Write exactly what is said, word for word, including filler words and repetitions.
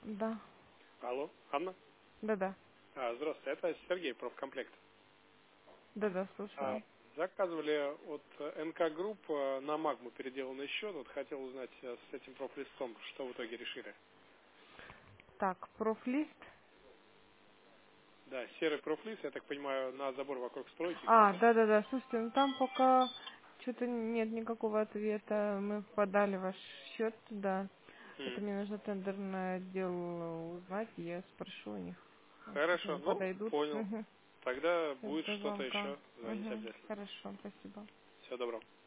Да. Алло, Анна? Да-да. А, здравствуйте, это Сергей, профкомплект. Да-да, А, слушаю. заказывали от эн ка Групп э, на Магму переделанный счет. Вот хотел узнать э, с этим профлистом, что в итоге решили. Так, профлист. Да, серый профлист, я так понимаю, на забор вокруг стройки А, где-то. да-да-да, слушайте, ну там пока что-то нет никакого ответа. Мы подали ваш счет туда. Это М, мне нужно тендерный отдел узнать, я спрошу у них. Сейчас Хорошо, они ну, подойдут. понял. Угу. Тогда будет До что-то звонка. еще, звоните Угу. обязательно. Хорошо, спасибо. Всего доброго.